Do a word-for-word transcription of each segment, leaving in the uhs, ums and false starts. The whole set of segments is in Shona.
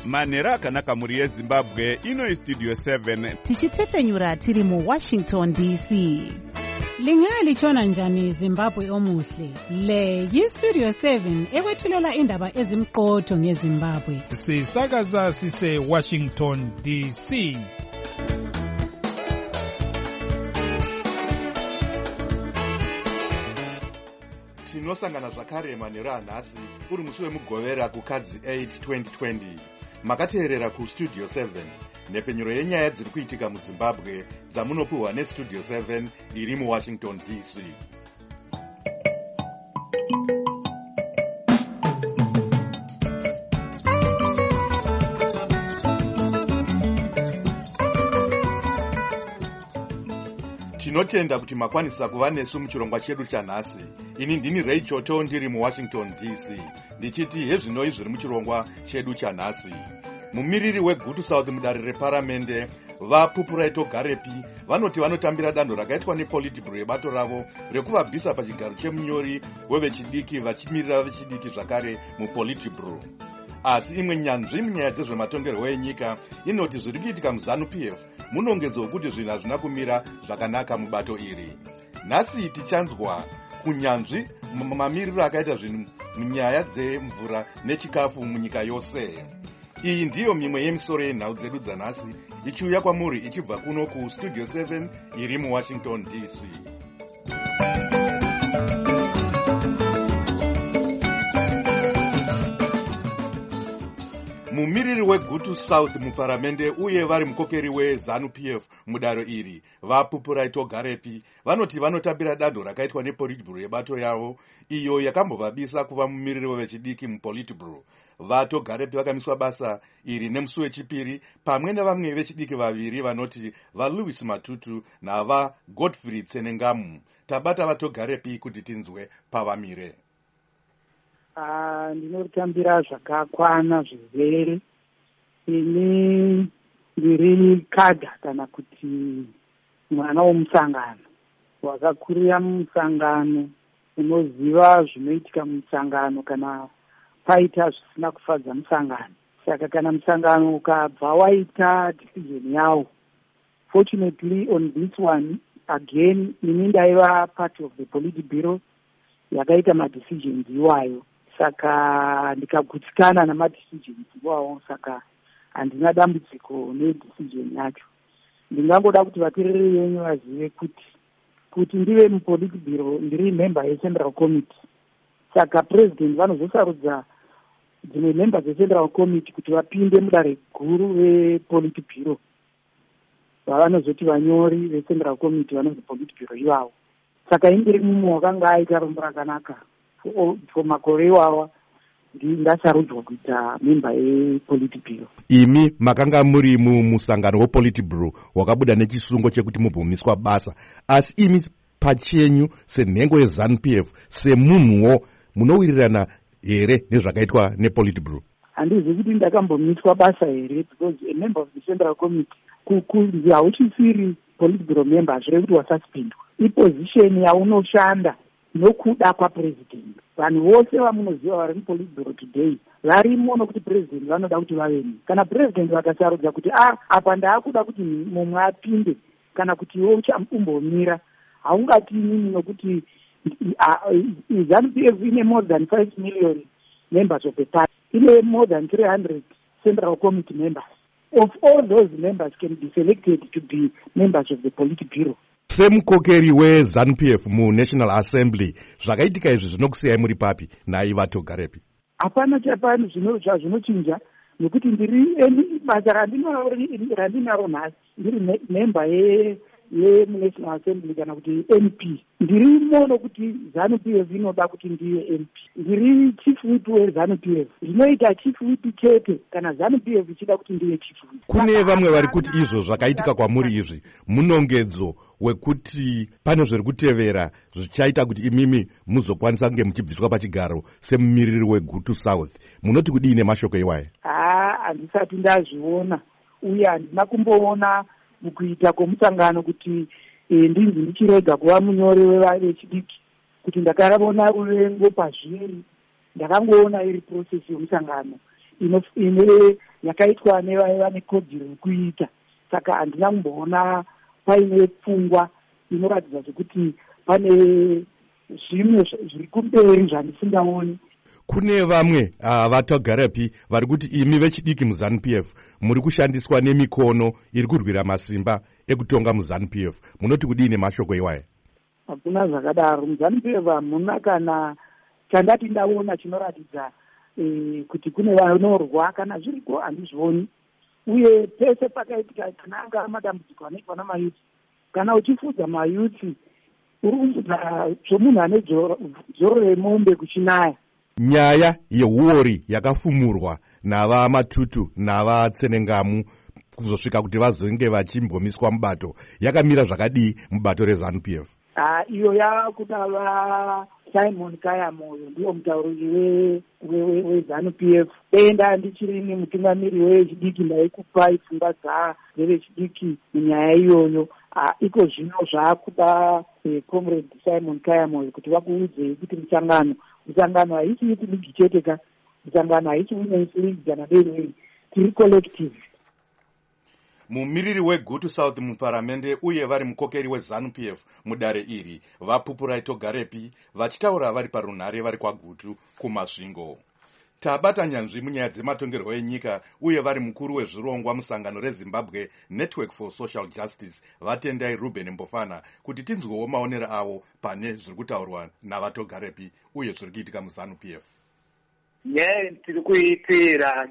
manhero akanaka mhuri yezimbabwe. Ino istudio seven tichitefenyura tiri muwashington D C. Lingalitshona njani Zimbabwe omuhle? Le yistudio seven ekwethulela indaba ezimqotho ngeZimbabwe. Sisakaza sise Washington D C. Tinosangana zvakare manhero anhasi uri musi wemugovera kukadzi eight twenty twenty. Makateerera kustudio seven nhefenyuro yenyaya dziri kuitika muZimbabwe dzamunopiwa nestudio seven iri muWashington D C. Tinotenda kuti makwanisa kuva nesu muchirongwa chedu chanhasi. Ini ndini Ray Choto ndiri muWashington D C. Ndichiti hezvinoi zviri muchirongwa chedu chanhasi. Mumiriri weGutu South mudare reparamende vaPupuraito Garepi vanoti vanotambira danho rakaitwa nePolitburo yebato ravo rekuvabvisa pachigaro chemunyori wevechidiki vachimirira vechidiki zvakare muPolitburo. Asi imwe nyanzvi munyaya dzezvematongerwo enyika inoti zviri kuitika muZANU P F munongedzo wekuti zvinhu hazvina kumira zvakanaka mubato iri. Nhasi tichanzwa kunyanzvi mamiriro akaita zvinhu munyaya dzemvura nechikafu munyika yose. Iyi ndiyo mimwe yemisoro yenhau dzedu dzanhasi ichiuya kwamuri ichibva kuno kustudio seven iri muWashington D C. Mumiriri weGutu South muparamende uye vari mukokeri weZANU P F mudaro iri vaPupuraito Garepi vanoti vanotambira danho rakaitwa nePolitburo yebato yavo iyo yakambovabisa kuva mumiriri wevechidiki muPolitburo. Vato Garepi vakamiswa basa iri nemusi wechipiri pamwe nevamwe vechidiki vaviri vanoti vaLouis Matutu navaGodfrey Tsenengamu. Tabata Vato Garepi kuti tinzwe pavamire. Ah, ndinotambira zvakakwana zvizere. Ini ndiri kadha kana kuti mwana womusangano wakakurira mumusangano, unoziva zvinoitika mumusangano kana paita zvisina kufadza musangano. Saka kana musangano ukabva waita decision yawo, fortunately on this one again ini ndaiva part of the Politburo yakaita madecisions iwayo. Saka ndikagutsikana namadecisions iwawo, saka handina dambudziko nedecision yacho. Ndingangoda kuti vateereri venyu vazive kuti kuti ndive muPolitburo ndiri member yeCentral Committee. Saka president vanozosarudza dzimwe member dzeCentral Committee kuti vapinde mudare guru rePolitburo, vavanozoti vanyori veCentral Committee vanonzi Politburo ivavo. Saka indiri mumwe wakanga aita rombo rakanaka for makore iwawa ndasarudzwa kuita member yePolitburo. Imi makanga muri mumusangano wePolitburo wakabuda nechisungo chekuti mubvumiswa basa, asi imi pachenyu senhengo yeZANU P F semunhuwo munowirirana here nezvakaitwa nePolitburo? Handizi kuti ndakambomiswa basa here, because a member of the Central Committee kunzi hauchisiri Politburo member hazvirevi kuti wasuspendwa. Iposition yaunoshanda nokuda kwapresident. Vanhu vose vamunoziva vari muPolitburo today varimo nokuti president vanoda kuti vaveni. Kana president vakasarudza kuti ah apa ndaakuda kuti mumwe apinde kana kuti iwe uchamumbomira, haungati inini nokuti ZANU P F ine more than five million members of the party, ine more than three hundred Central Committee members. Of all those members can be selected to be members of the Politburo. Semukokeri weZANU P F muNational Assembly zvakaitika izvi zvinokusiyai muri papi nayi Vato Garepi? Hapana chapano zvinochinja nekuti ndiri basa randinaro nhasi ndiri member yemuNational Assembly kana kuti M P. Ndirimo nokuti ZANU P F inoda kuti ndiye M P. Ndiri chief whip weZANU P F. Zvinoita chief whip chete kana ZANU P F ichida kuti ndiye chief whip. Kune vamwe vari kuti izvo zvakaitika kwamuri izvi munongedzo wekuti pane zviri kutevera zvichaita kuti imimi muzokwanisa kunge muchibviswa pachigaro semumiriri weGutu South. Munoti kudii nemashoko iwayo? Ah, handisati ndazviona uye handina kumboona mukuita kwomusangano kuti ndinzi ndichirega kuva munyori wevechidiki, kuti ndakarabona ruvengo pazviri. Ndakangoona iri process yomusangano ine yakaitwa nevane kodzero yekuita. Saka handina kumboona paine pfungwa inoratidza zvekuti pane zvimwe zviri kumberi zvandisingaoni. Kune vamwe uh, vatogarapi vari kuti imi vechidiki muZANU P F muri kushandiswa nemikono iri kurwira masimba ekutonga muZANU P F. Munoti kudini mashoko iwaya? Hakuna zvakadaro. muZANU P F hamuna kana chandati ndaona chinoratidza e, kuti kune vanorwa kana zviriko handizvioni. Uye pese pakaitika kana anga madambudziko anoitwa namayuthi, kana uchifudza mayuthi uri kufudza zvomunhu ane dzoro remombe kuchinaya. Nyaya yehuori yakafumurwa nava Matutu nava Tsenengamu kuzosvika kuti vazonge vachimbomiswa mubato yakamira zvakadii mubato reZANU P F? Ah, iyo yakuda va Simon Kayamoyo ndiyo mutauriri weZANU P F. Denda ndichirini mutungamiri wechidiki ndaikupai pfungwa dzevechidiki munyaya iyoyo. Ah, iko zvino zvakuda eh, Comrade Simon Kayamoyo kuti vakuudzei kuti mutsangano mutsangano haisi youth league chete ka, mutsangano haisi women's league kana dei, tiri collective. Mumiriri weGutu South muparamende uye vari mukokeri weZANU P F mudare iri vaPupurai Togarepi vachitaura vari parunhare vari kwaGutu kumasvingo. Tabata nyanzvi munyaya dzematongerwo enyika uye vari mukuru wezvirongwa musangano reZimbabwe Network for Social Justice vatendai Ruben Mbofana kuti tinzwewo maonero avo pane zviri kutaurwa navatogarepi uye zviri kuitika muZANU P F. Nyaya tiri kuitira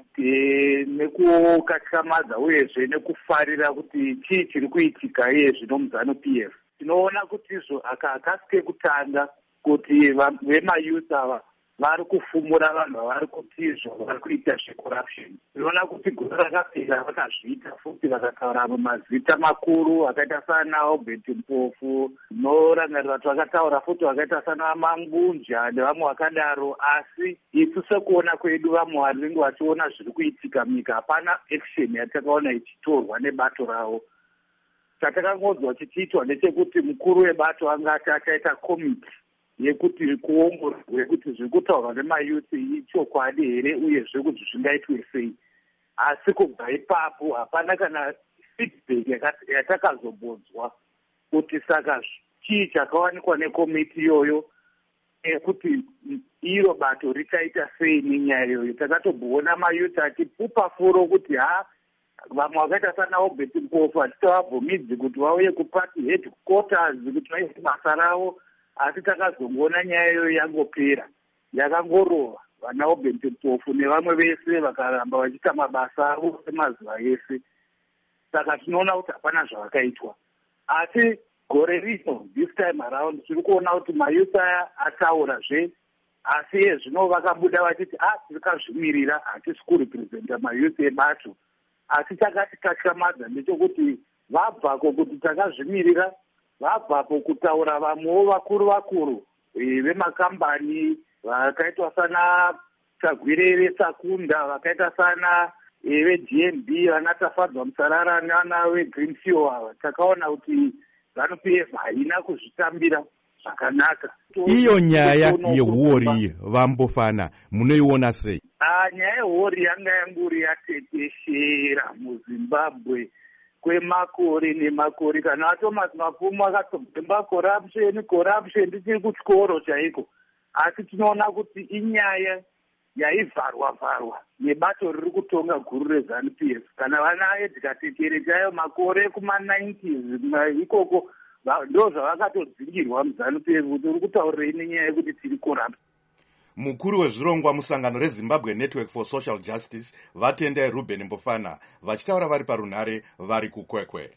nekukatyamadza uyezve nekufarira kuti chii chiri kuitika iye zvino muZANU P F. Tinoona kuti izvo akakasike kutanga kuti vemayuth ava vari kufumura vanhu vari kuti izvo vari kuita zvecorruption. Tinoona kuti gore rakapera vakazviita futi vakataura mazita makuru akaita sana Albert Mpofu, norangarira kuti vakataura futi vakaita sana Mangunja nevamwe vakadaro, asi isu sekuona kwedu vamwe vanenge vachiona zviri kuitika munyika hapana action yatakaona ichitorwa nebato ravo. Chatakangodzwa chichiitwa ndechekuti mukuru webato angati achaita komiti yekuti kuongororwe kuti zviri kutaurwa nemayuthi ichokwadi here uyezve kuti zvingaitwe sei. Asi kubva ipapo hapana kana feedback yatakazobodzwa kuti saka chii chakawanikwa nekomiti iyoyo ekuti iro bato richaita sei nenyaya iyoyo. Takatoboona mayuthi achipupa furo kuti ha vamwe vakaita sana Albert Mpofu hatitavabvumidzi kuti vauye kuparty headquarters kuti vaite basa ravo, asi takazongoona nyaya iyoyo yangopera yakangorova. Vana Albert Mpofu nevamwe vese vakaramba vachiita mabasa avo semazuva ese. Saka tinoona kuti hapana zvavakaitwa. Asi gore rino this time around tiri kuona kuti mayuth aya ataurazve, asi iye zvino vakabuda vachiti ah tirikazvimirira hatisi kurepresenta mayuth ebato. Asi takati katyamadza ndechekuti vabvako kuti takazvimirira, vabvapo kutaura vamwewo vakuru vakuru vemakambani vakaitwa sana Kagwirere Sakunda, vakaita sana veG M B vana Tafadzwa Musarara nana veGreen Fuel. Takaona kuti ZANU P F haina kuzvitambira zvakanaka. Iyo nyaya yehuori vaMbofana munoiona sei? Ah, nyaya yehuori yanga yanguri yatekeshera muZimbabwe kwemakore nemakore. Kana Thomas Mapumo akatobhemba corruption corruption tichiri kuchikoro chaiko, asi tinoona kuti inyaya yaivharwa vharwa nebato riri kutonga guru reZANU P F. Kana vana Edgar Tekere chayo makore kuma-nineties ikoko ndo zvavakatodzingirwa muZANU P F kuti uri kutaurei nenyaya yekuti tiri corrupt. Mukuru wezvirongwa musangano reZimbabwe Network for Social Justice vatendai Ruben Mbofana vachitaura vari parunhare vari kukwekwe.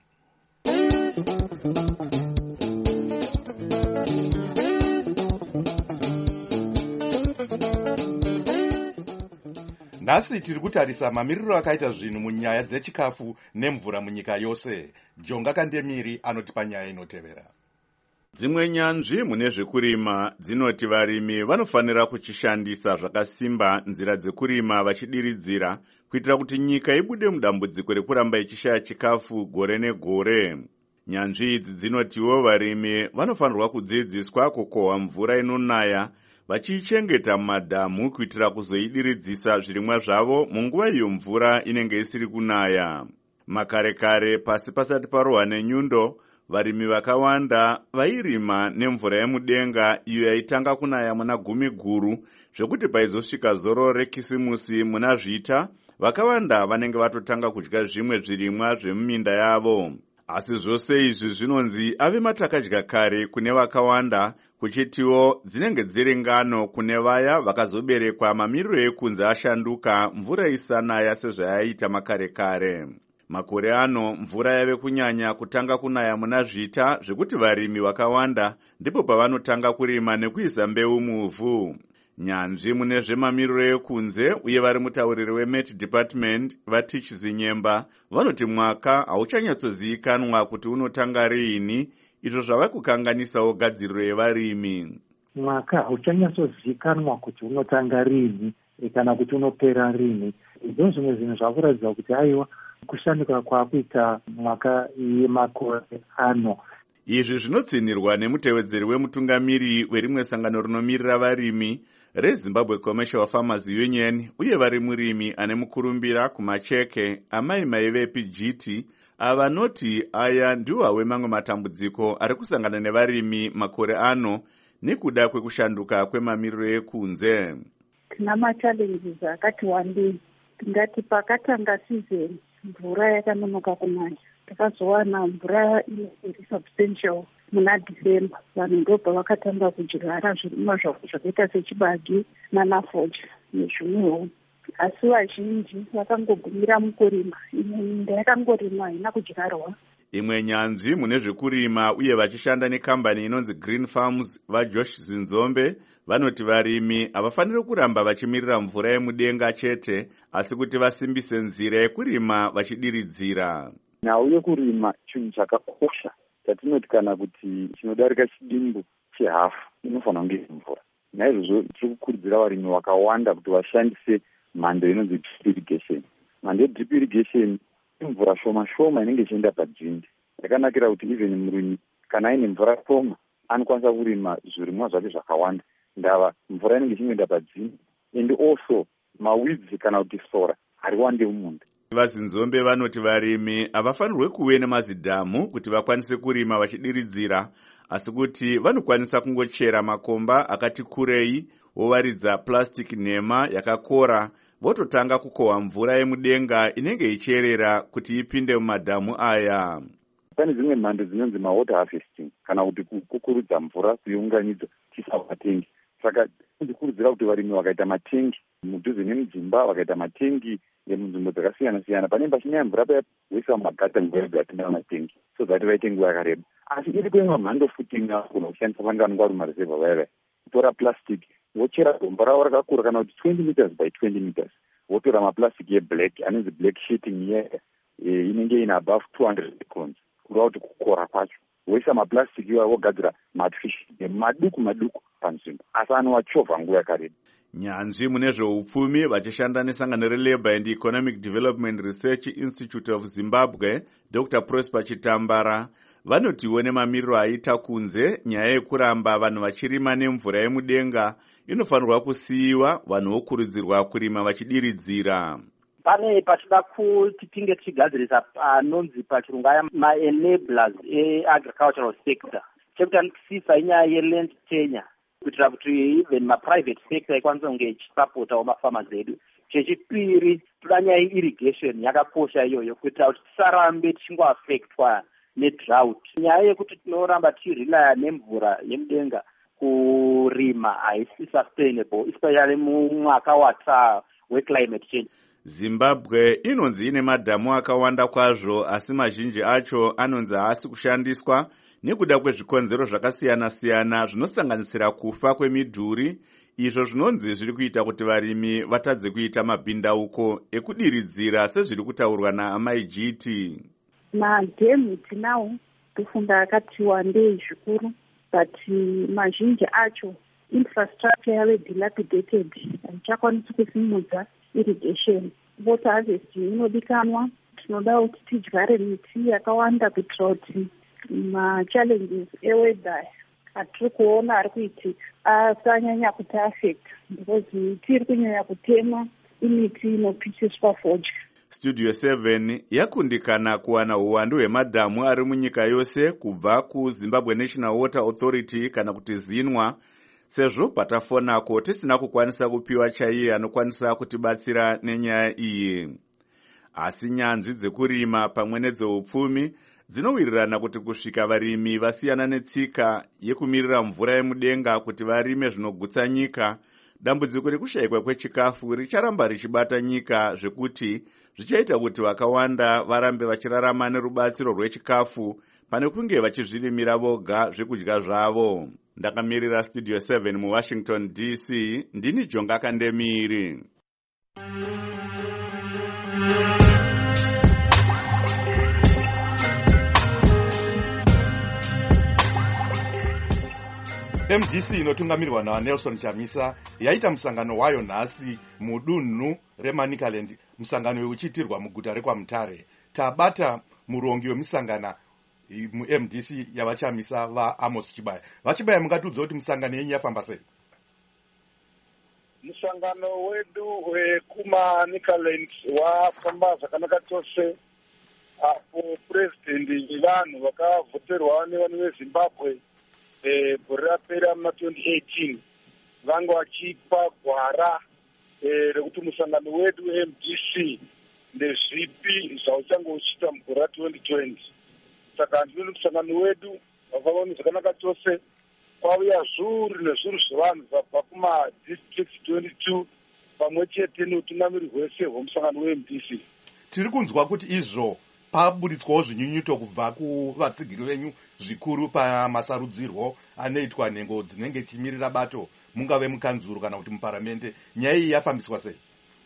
Nhasi tiri kutarisa mamiriro akaita zvinhu munyaya dzechikafu nemvura munyika yose. Jonga Kandemiri anotipa nyaya inotevera. Dzimwe nyanzvi mune zvekurima dzinoti varimi vanofanira kuchishandisa zvakasimba nzira dzekurima vachidiridzira kuitira kuti nyika ibude mudambudziko rekuramba ichishaya chikafu gore negore. Nyanzvi idzi dzinotiwo varimi vanofanirwa kudzidziswa kukohwa mvura inonaya vachiichengeta mumadhamu kuitira kuzoidiridzisa zvirimwa zvavo munguva iyo mvura inenge isiri kunaya. Makare kare pasi pasati parohwa nenyundo, varimi vakawanda vairima nemvura yemudenga iyo yaitanga kunaya muna gumi guru, zvekuti paizosvika zoro rekisimusi muna zvita, vakawanda vanenge vatotanga kudya zvimwe zvirimwa zvemuminda yavo. Asi zvose izvi zvinonzi ave matakadya kare kune vakawanda, kuchitiwo dzinenge dziri ngano kune vaya vakazoberekwa mamiriro ekunze ashanduka mvura isanaya sezvayaita makare kare. Makore ano mvura yave kunyanya kutanga kunaya muna zvita, zvekuti varimi vakawanda ndipo pavanotanga kurima nekuisa mbeu muvhu. Nyanzvi mune zvemamiriro ekunze uye vari mutauriri weMet Department vatichi Zinyemba vanoti mwaka hauchanyatsozivikanwa kuti unotanga riini, izvo zvava kukanganisawo gadziriro yevarimi. Mwaka hauchanyatsozivikanwa kuti unotanga riini kana kuti unopera riini. Izvo zvimwe zvinhu zvakuratidza kuti aiwa kushanduka kwakuita mwaka yemakore ano. Izvi zvinotsinirwa nemutevedzeri wemutungamiri werimwe sangano rinomirira varimi reZimbabwe Commercial Farmers Union uye vari murimi ane mukurumbira kumacheke amai mai vepi G T, avanoti aya ndiwo hawe mamwe matambudziko ari kusangana nevarimi makore ano nekuda kwekushanduka kwemamiriro ekunze. Tina machallenges akati wandei. Tingati pakatanga season mvura yakanonoka kunaya, takazowana mvura iri substantial muna December. Vanhu ndobva vakatanga kudyara zvirimwa zvakaita sechibage nanafoja nezvimwewo. Asi vazhinji vakangogumira mukurima, imwe minda yakangorimwa haina kudyarwa. Imwe nyanzvi mune zvekurima uye vachishanda nekambani inonzi Green Farms vaJosh Zinzombe vanoti varimi havafaniri kuramba vachimirira mvura yemudenga chete, asi kuti vasimbise nzira yekurima vachidiridzira. Nhau yekurima chinhu chakakosha chatinoti kana kuti chinodarika chidimbu chehafu inofanira kunge mvura. Naizvozvo tiri kukurudzira varimi vakawanda kuti vashandise mhando inonzi drip irrigation. Mhando yedrip irrigation imvura shoma shoma inenge ichienda padzinde. Yakanakira kuti even murimi kana aine mvura shoma anokwanisa kurima zvirimwa zvake zvakawanda. Ndava mvura inenge ichienda padzinde, and also mawidzi kana kuti sora hariwande mumunda. VaZinzombe vanoti varimi havafanirwe kuve nemazidhamu kuti vakwanise kurima vachidiridzira, asi kuti vanokwanisa kungochera makomba akati kurei, vowaridza plastic nhema yakakora, vototanga kukohwa mvura yemudenga inenge ichierera kuti ipinde mumadhamu aya. Pane dzimwe mhando dzinonzi mawater harvesting kana kuti kukurudza mvura kuiunganidza tisavatengi. Saka ndikurudzira kuti varimi vakaita matengi mudhuze nemudzimba, vakaita matengi nemunzvimbo dzakasiyana siyana, pane pachinaya mvura paya voisa mumagata nguva yega tinaa matengi, so that vaite nguva yakareba. Asi iripo imwe mhando futi inogona kushandisa vanenge vanonga vari mumareserva vaya kutora plastic vochera gomba ravo rakakura kana kuti twenty meters by twenty meters, votora maplastic yeblack anonzi black sheeting ye inenge ina above two hundred microns, kureva kuti kukora kwacho voisa maplastic iwayo vogadzira matfish maduku maduku panzvimbo, asi anowachovha nguva yakareba. Nyanzvi mune zveupfumi vachishanda nesangano reLabour and Economic Development Research Institute of Zimbabwe Doctor Prosper Chitambara vanotiwo nemamiriro aita kunze nyaya yekuramba vanhu vachirima nemvura yemudenga inofanirwa kusiyiwa, vanhu vokurudzirwa kurima vachidiridzira. Pane patida kuti tinge tichigadzirisa anonzi pachirungu aya ma-enablers e-agricultural sector. Chekutanga inyaya ye-land tenure kuitira kuti even ma-private sector ikwanise kunge ichisapotawo mafama edu. Chechipiri, toda nyaya ye-irrigation yakakosha iyoyo kuitira kuti tisarambe tichingoaffectwa nedrought. Nyaya yekuti tinoramba tichirelaya nemvura yemudenga kurima haisi sustainable, especially mumwaka wataa weclimate change. Zimbabwe inonzi ine madhamu akawanda kwazvo, asi mazhinji acho anonzi haasi kushandiswa nekuda kwezvikonzero zvakasiyana siyana zvinosanganisira kufa kwemidhuri, izvo zvinonzi zviri kuita kuti varimi vatadze kuita mabhindauko ekudiridzira sezviri kutaurwa naamai G T. Madhemu tinawo kufunda akati wandei zvikuru, but mazhinji acho infrastructure yave dilapidated, haichakwanisi kusimudza irrigation. Water harvest inodikanwa, tinoda kuti tidyare miti yakawanda kuitira kuti machallenges eweather hatiri kuona ari kuitika asanyanya kuti afekta because miti iri kunyanya kutemwa imiti inopisiswa fodya. Studio seven yakundikana kuwana uwandu hwemadhamu ari munyika yose kubva kuZimbabwe National Water Authority kana kuti zinwa, sezvo patafonako tisina kukwanisa kupiwa chaiye anokwanisa kutibatsira nenyaya iyi. Asi nyanzvi dzekurima pamwe nedzeupfumi dzinowirirana kuti kusvika varimi vasiyana netsika yekumirira mvura yemudenga kuti varime zvinogutsa nyika, dambudziko rekushayikwa kwechikafu richaramba richibata nyika zvekuti zvichaita kuti vakawanda varambe vachirarama nerubatsiro rwechikafu pane kunge vachizvirimira voga zvekudya zvavo. Ndakamirira Studio seven muWashington D C, ndini Jonga Kandemiri. M D C inotungamirirwa naNelson Chamisa yaita musangano wayo nhasi mudunhu reManicaland, musangano uchiitirwa muguta reKwaMutare. Tabata murongi wemusangana mu-M D C yavachamisa vaAmos Chibaya. Vachibaya, mungatiudza kuti musangano yenyu yafamba sei? Musangano wedu wekuManicaland wafamba zvakanaka chose. Apo president vanhu vakavhoterwa nevanhu veZimbabwe gore rapera muna twenty eighteen vanga vachipa gwara rekuti musangano wedu M D C ndezvipi zvauchange uchiita mugore ra-twenty twenty. Saka ndinoti musangano wedu wakaona zvakanaka chose. Kwauya zviuru nezviuru zvevanhu zabva kumadistricts twenty-two pamwe chete neutungamiri hwese hwemusangano we-M D C. Tiri kunzwa kuti izvo paburitswawo zvinyunyuto kubva kuvatsigiri venyu zvikuru pamasarudzirwo anoitwa nhengo dzinenge chimirira bato, mungave mukanzuru kana kuti muparamendi. Nyaya iyi yafambiswa sei?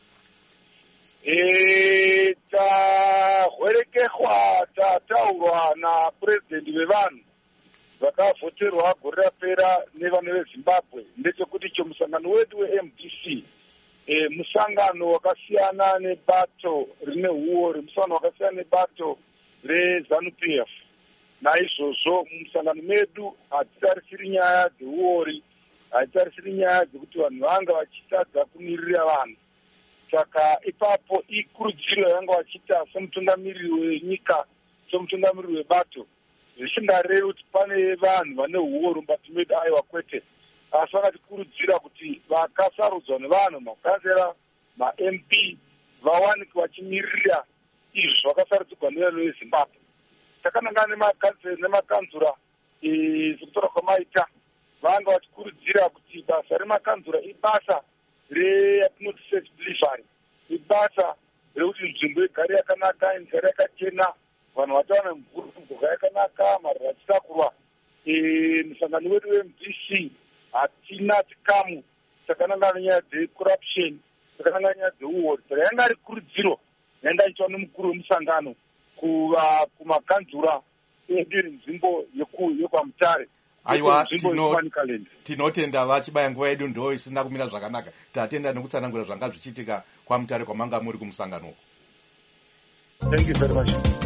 E, tahwerekehwa tataurwa napurezidendi vevanhu vakavhoterwa gore rapera nevanhu veZimbabwe ndechekuti icho musangano wedu we-M D C e, musangano wakasiyana nebato rine huori, musangano wakasiyana nebato reZANU-P F. Naizvozvo musangano medu hatitarisiri nyaya dzehuori, hatitarisiri nyaya dzekuti vanhu vanga vachitadza kumirira vanhu. Saka ipapo ikurudziro yavanga vachiita semutungamiriri wenyika, semutungamiriri webato, zvisingarevi kuti pane vanhu vane huori mubati medu aiwa kwete, asi vakatikurudzira kuti vakasarudzwa nevanhu, makansera, ma-M P vawanike vachimirira izvo zvakasarudzirwa nevanhu veZimbabwe. Takanangana nemakanzura sekutora kwamaita, vanga vachikurudzira kuti basa remakanzura ibasa reyatinoti safe delivery, ibasa rekuti nzvimbo igare yakanaka, igare yakachena, vanhu vatawana mvura yakanaka, marara achitakurwa. Musangano wedu we-M D C hatina chikamu chakanangana nyaya dzecorruption, chakanangana nyaya dzeuhori. Saka yanga ari kurudziro yanga ichwa nomukuru wemusangano kumakanzura edu nzvimbo yeKwaMutare. Aiwa, tinotenda Vachibaya, nguva yedu ndo isina kumira zvakanaka. Tatenda nekutsanangura zvanga zvichiitika kwaMutare kwamanga muri kumusangano. Thank you very much.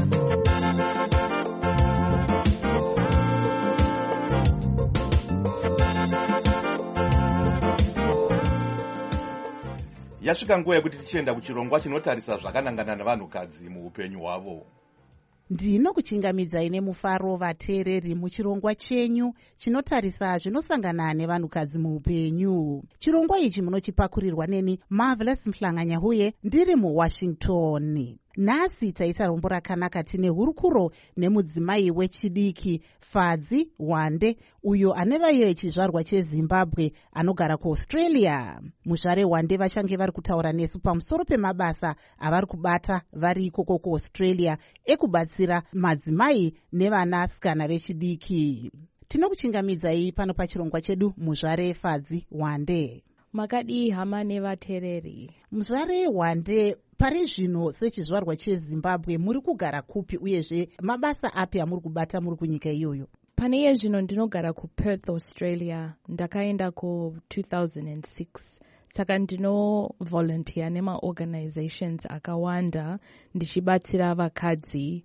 Yasvika nguva yekuti tichienda kuchirongwa chinotarisa zvakanangana navanhukadzi muupenyu hwavo. Ndinokuchingamidzai nemufaro vateereri muchirongwa chenyu chinotarisa zvinosangana nevanhukadzi muupenyu. Chirongwa ichi munochipakurirwa neni Marvelous Mhlanganyahuye ndiri muWashington. Nhasi taita rombo rakanaka tine hurukuro nemudzimai wechidiki Fadzi Wande, uyo ane vaive chizvarwa cheZimbabwe anogara kuAustralia. Muzvare Wande vachange vari kutaura nesu pamusoro pemabasa avari kubata vari ikoko kuAustralia ekubatsira madzimai nevanasikana vechidiki. Tinokuchingamidzai pano pachirongwa chedu, muzvare Fadzi Wande. Makadi hama nevateereri. Muzvare Wande, pari zvino sechizvarwa cheZimbabwe muri kugara kupi uyezve mabasa api amuri kubata muri kunyika iyoyo? Pane iye zvino ndinogara kuPerth, Australia. Ndakaenda ku two thousand six. saka ndino volunteer nemaorganizations akawanda ndichibatsira vakadzi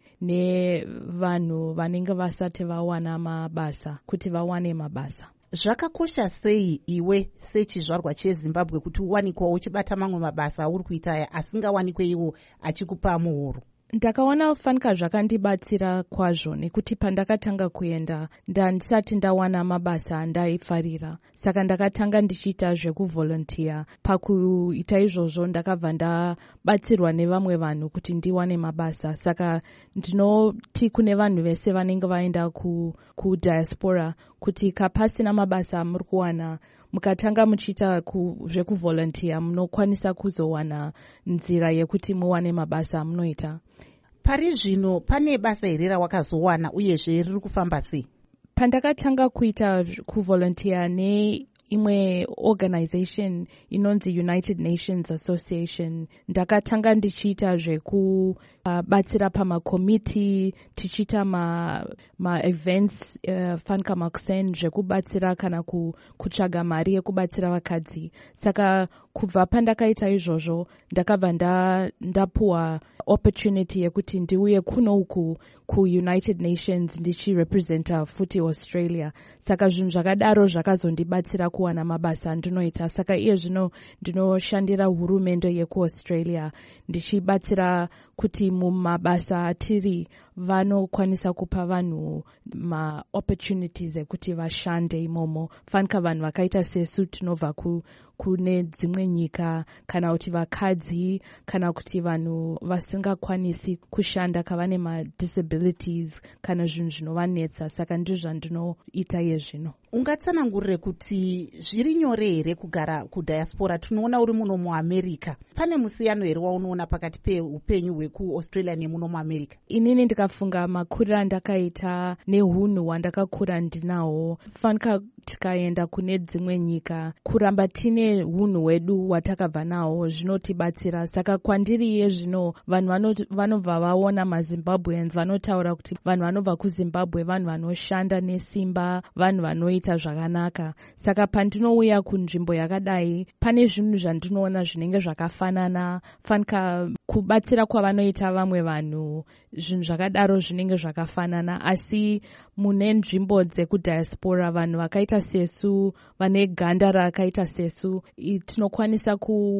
nevanhu vanenge vasati vawana mabasa kuti vawane mabasa. Zvakakosha sei iwe sechizvarwa cheZimbabwe kuti uwanikwa uchibata mamwe mabasa auri kuita asingawanikwe iwo achikupa muhoro? Ndakaona fanika zvakandibatsira kwazvo nekuti pandakatanga kuenda ndandisati ndawana mabasa ndaifarira, saka ndakatanga ndichiita zvekuvolunteer. Pakuita izvozvo ndakabva ndabatsirwa nevamwe vanhu kuti ndiwane mabasa, saka ndinoti kune vanhu vese vanenge vaenda ku, ku diaspora kuti kapasina mabasa muri kuwana mukatanga muchiita zvekuvolunteer munokwanisa kuzowana nzira yekuti muwane mabasa munoita. Pari zvino pane basa here rawakazowana uyezve riri kufamba sei? Pandakatanga kuita kuvolunteer ne imwe organization inonzi United Nations Association, ndakatanga ndichiita zvekubatsira uh, pamakomiti, tichiita ma, ma events uh, fanika makusen zvekubatsira kana ku, kutsvaga mari yekubatsira vakadzi. Saka kubva pandakaita izvozvo ndakabva nda, ndapuwa opportunity yekuti ndiuye kuno uku ku United Nations ndichirepresenta futi Australia. Saka zvinhu zvakadaro zvakazondibatsira kuwana mabasa ndinoita. Saka iye zvino ndinoshandira hurumende yeku Australia ndichibatsira kuti mumabasa atiri vanokwanisa kupa vanhu ma opportunities ekuti vashande imomo. Fanika vanhu vakaita sesu tinobva ku kune dzimwe nyika, kana kuti vakadzi, kana kuti vanhu vasingakwanisi kushanda kavane ma disabilities kana zvinhu zvinovanetsa. Saka ndizvo zvandinoita iye zvino. Ungatsanangurire kuti zviri nyore here kugara kudiaspora? Tunoona uri muno muAmerica. Pane musiyano here waunoona pakati peupenyu hweku Australia nemuno muAmerica? Inini ndikafunga makuriro andakaita nehunhu hwandakakura ndinawo, fanika tikaenda kune dzimwe nyika kuramba tine hunhu hwedu hwatakabva nawo zvinotibatsira. Saka kwandiri iye zvino vanhu vanobva vaona maZimbabweans vanotaura kuti vanhu vanobva kuZimbabwe vanhu vanoshanda nesimba, vanhu vanoita zvakanaka. Saka pandinouya kunzvimbo yakadai pane zvinhu zvandinoona zvinenge zvakafanana, fanika kubatsira kwavanoita vamwe vanhu, zvinhu zvakadaro zvinenge zvakafanana. Asi mune nzvimbo dzekudiaspora vanhu vakaita sesu, vane ganda rakaita sesu, tinokwanisa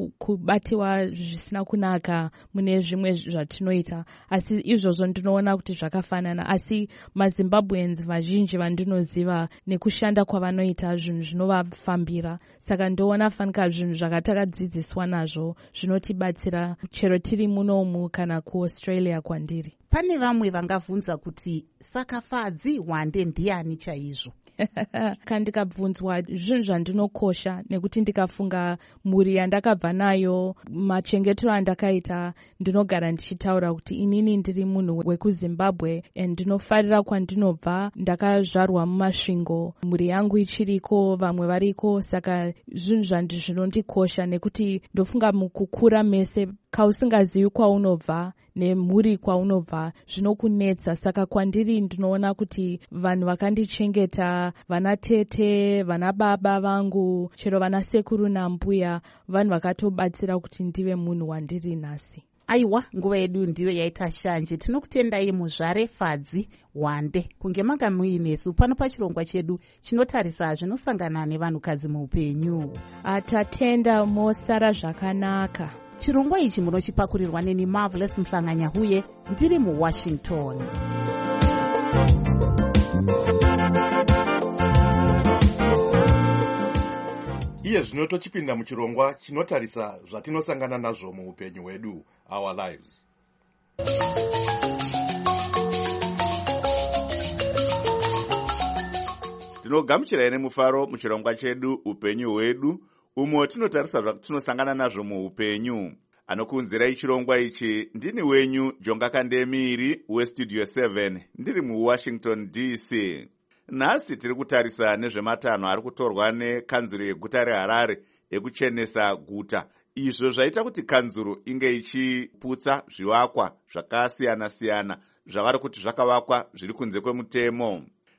kubatiwa zvisina kunaka mune zvimwe zvatinoita. Asi izvozvo ndinoona kuti zvakafanana. Asi maZimbabweans vazhinji vandinoziva nekushanda kwavanoita zvinhu zvinovafambira. Saka ndoona fanika zvinhu zvakatakadzidziswa nazvo zvinotibatsira chero tiri munomu kana kuAustralia kwandiri. Pane vamwe vangabvunza kuti saka Fadzi Wande ndiani chaizvo? Kandikabvunzwa zvinhu zvandinokosha nekuti ndikafunga mhuri yandakabva nayo, machengetero andakaita, ndinogara ndichitaura kuti inini ndiri munhu wekuZimbabwe and ndinofarira kwandinobva. Ndakazvarwa mumasvingo, mhuri yangu ichiriko, vamwe variko. Saka zvinhu zvinondikosha nekuti ndofunga mukukura mese kausingazivi kwaunobva nemhuri kwaunobva zvinokunetsa. Saka kwandiri ndinoona kuti vanhu vakandichengeta, vana tete, vana baba vangu, chero vana sekuru nambuya, vanhu vakatobatsira kuti ndive munhu wandiri nhasi. Aiwa, nguva yedu ndiyo yaita shanje. Tinokutendai muzvare Fadzi Wande kunge manga muinesu pano pachirongwa chedu chinotarisa zvinosangana nevanhukadzi muupenyu. Atatenda mosara zvakanaka. Chirongwa ichi munochipakurirwa neni Marvelous Mhlanganyahuye ndiri muWashington. Iye zvino tochipinda muchirongwa chinotarisa zvatinosangana nazvo muupenyu hwedu, our lives. Tinogamuchira ine mufaro muchirongwa chedu upenyu hwedu, umo tinotarisa zvatinosangana nazvo muupenyu. Anokunzirai chirongwa ichi ndini wenyu Jonga Kandemiri weStudio seven ndiri muWashington D C. Nhasi tiri kutarisa nezvematanho ari kutorwa nekanzuro yeguta reHarare ekuchenesa guta, izvo zvaita kuti kanzuro inge ichiputsa zvivakwa zvakasiyana siyana zvavari kuti zvakavakwa zviri kunze kwemutemo.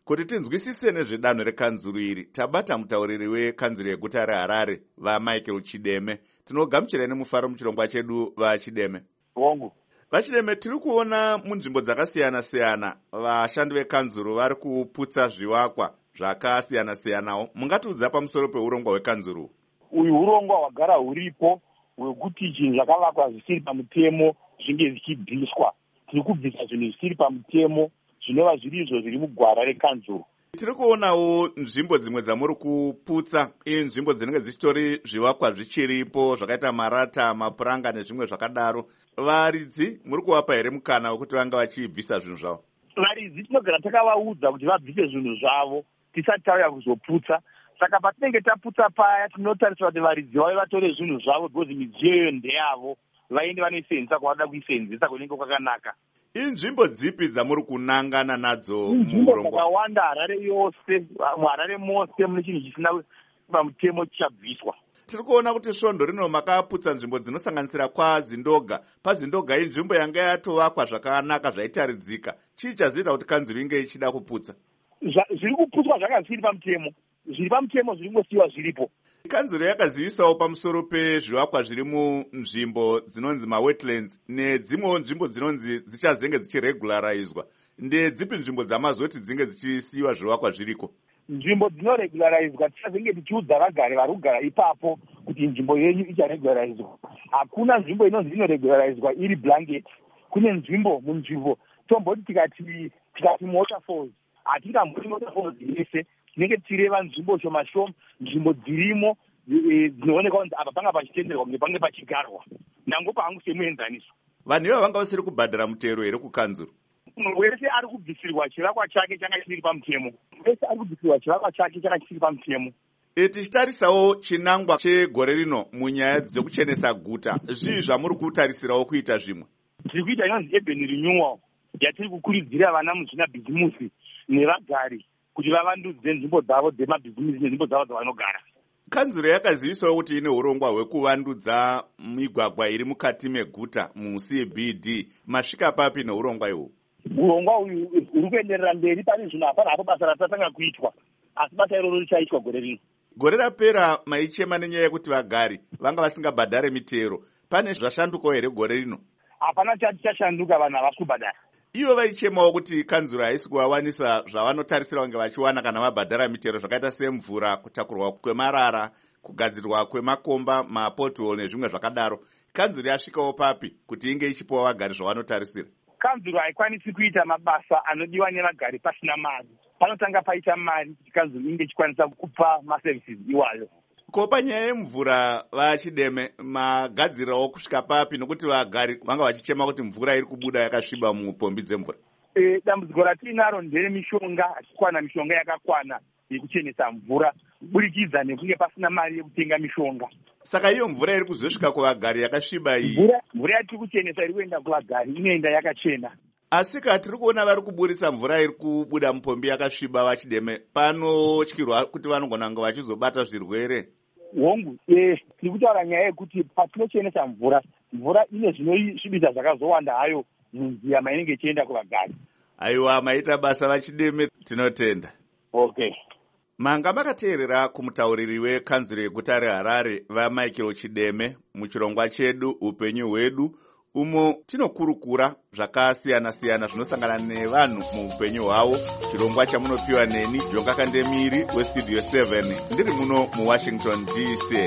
Kuti tinzwisise nezvedanho rekanzuru iri, tabata mutauriri wekanzuru yeguta reHarare vaMichael Chideme. Tinogamuchira nemufaro muchirongwa chedu vaChideme. Bongo. VaChideme, tiri kuona munzvimbo dzakasiyana-siyana vashandi vekanzuru vari kuputsa zvivakwa zvakasiyana-siyanawo. Mungatiudza pamusoro peurongwa hwekanzuru? Uyu urongwa hwagara huripo hwekuti zvinhu zvakavakwa zvisiri pamutemo zvinge zvichibviswa. Tiri kubvisa zvinhu zvisiri pamutemo zvinova zviri izvo zviri mugwara rekanzuru. Tiri kuonawo nzvimbo dzimwe dzamuri kuputsa, iyi nzvimbo dzinenge dzichitori zvivakwa zvichiripo zvakaita marata, mapuranga nezvimwe zvakadaro. Varidzi muri kuvapa here mukana wekuti vanga vachibvisa zvinhu zvavo? Varidzi tinogara takavaudza kuti vabvise zvinhu zvavo tisati tauya kuzoputsa. Saka patinenge taputsa paya tinotarisa kuti varidzi vave vatore zvinhu zvavo because midziyo iyoyo ndeyavo, vaende vanoisenzesa kwavada kuisenzesa kunenge kwakanaka. Inzvimbo dzipi dzamuri kunangana nadzo nzvimbo dzakawanda Harare yose, muHarare mose mune chinhu chisina pamutemo chichabviswa. Tiri kuona kuti svondo rino makaputsa nzvimbo dzinosanganisira kwaZindoga. PaZindoga inzvimbo yanga yatovakwa zvakanaka zvaitaridzika. Chii chazoita kuti kanzuru inge ichida kuputsa? Zviri kuputswa zvanga zvisiri pamutemo. Zviri pamutemo zviri kungosiyiwa zviripo. Kanzuru yakazivisawo pamusoro pezvivakwa zviri munzvimbo dzinonzi mawetlands nedzimwewo nzvimbo dzinonzi dzichazenge dzichiregularizwa. Ndedzipi nzvimbo dzamazoti dzinge dzichisiyiwa zvivakwa zviriko? Nzvimbo dzinoregularizwa tichazenge tichiudza vagari vari kugara ipapo kuti nzvimbo yenyu icharegularizwa. Hakuna nzvimbo inonzi inoregularizwa iri blanket. Kune nzvimbo munzvimbo tomboti tikati tikati waterfalls. Hatingamboti waterfalls yese. Tinenge tichireva nzvimbo shoma shoma, nzvimbo dzirimo dzinoonekwa kuti apa panga pachitenderwa kunge pange pachigarwa. Nango pahangu semuenzaniso. Vanhu ivo vanga vasiri kubhadhara mutero here kukanzuru? Munhu wese ari kubvisirwa chivakwa chake changa chisiri pamutemo. Wese ari kubvisirwa chivakwa chake changa chisiri pamutemo. E, tichitarisawo chinangwa chegore rino munyaya dzekuchenesa guta, zvii zvamuri kutarisirawo kuita zvimwe? Tiri kuita inonzi urban renewal yatiri kukurudzira vana muzvina bhizimusi nevagari kuti vavandudze nzvimbo dzavo dzemabhizimisi nenzvimbo dzavo dzavanogara. Kanzuro yakazivisawo kuti ine urongwa hwekuvandudza migwagwa iri mukati meguta muC B D. Masvika papi neurongwa ihwo? Urongwa uyu uri kuenderera mberi. Pane zvinhu hapana hapo basa ratatanga kuitwa, asi basa iroro richaitwa gore rino. Gore rapera maichema nenyaya yekuti vagari vanga vasingabhadhare mitero. Pane zvashandukawo here gore rino? Hapana chati chashanduka, vanhu havasi kubhadhara. Ivo vaichemawo kuti kanzuro haisi kuvawanisa zvavanotarisira kunge vachiwana kana vabhadhara mitero zvakaita semvura, kutakurwa kwemarara, kugadzirwa kwemakomba, mapothole nezvimwe zvakadaro. Kanzuro yasvikawo papi kuti inge ichipawo vagari zvavanotarisira? Kanzuro haikwanisi kuita mabasa anodiwa nevagari pasina mari. Panotanga paita mari kuti kanzuro inge ichikwanisa kupa maservices iwayo. Ko panyaya yemvura vaChideme magadzirawo kusvika papi, nokuti vagari vanga vachichema kuti mvura iri kubuda yakasviba mupombi dzemvura? E, dambudziko ratinaro nderemishonga. Hachikwana mishonga yakakwana yekuchenesa mvura kuburikidza nekunge pasina mari yekutenga mishonga. Saka iyo mvura iri kuzosvika kuvagari yakasviba iyi, mvura mvura yatiri kuchenesa iri kuenda kuvagari inoenda yakachena. Asi tiri kuona vari kuburitsa mvura iri kubuda mupombi yakasviba vaChideme, panotyirwa kuti vanogona kunge vachizobata zvirwere. Hongu, eh, tiri kutaura nyaya yekuti patinochenesa mvura, mvura ine zvinoisvibisa zvakazowanda hayo munzira mainenge ichienda kuvagari. Aiwa, maita basa vaChideme, tinotenda. Okay. Manga makateerera kumutauriri wekanzuro yeguta reHarare vaMichael Chideme muchirongwa chedu upenyu hwedu, umo tinokurukura zvakasiyana-siyana zvinosangana nevanhu muupenyu hwavo. Chirongwa chamunopiwa neni Jonga Kandemiri westudio seven ndiri muno muWashington D C.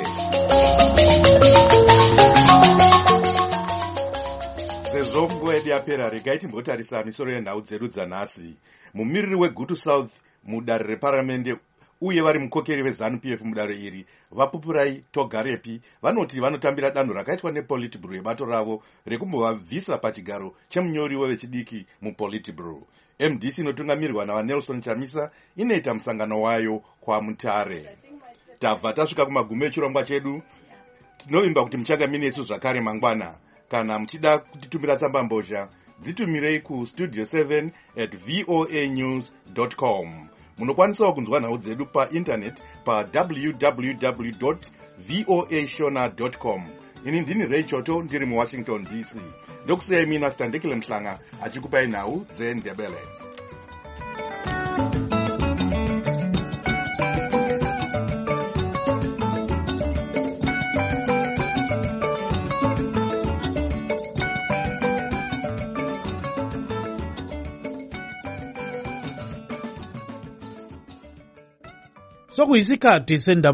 Sezvo nguva yedu yapera, regai timbotarisa misoro yenhau dzedu dzanhasi. Mumiriri weGutu South mudare reparamende uye vari mukokeri veZanu P F mudare iri, Vapupurai Togarepi, vanoti vanotambira danho rakaitwa nePolitburo yebato ravo rekumbovabvisa pachigaro chemunyori wevechidiki muPolitburo. M D C inotungamirirwa navaNelson Chamisa inoita musangano wayo kwaMutare. Tabva tasvika kumagumo echirongwa chedu. Tinovimba kuti muchanga minesu zvakare mangwana. Kana muchida kutitumira tsamba mbozha, dzitumirei kustudio seven at voa news dot com. Munokwanisawo kunzwa nhau dzedu painternet pa w w w dot voa shona dot com. Ini ndini Ray Choto ndiri muWashington D C. Ndokusiyai mina Standekile Mhlanga achikupai nhau dzeNdebele. sokuyisikhathi sendaba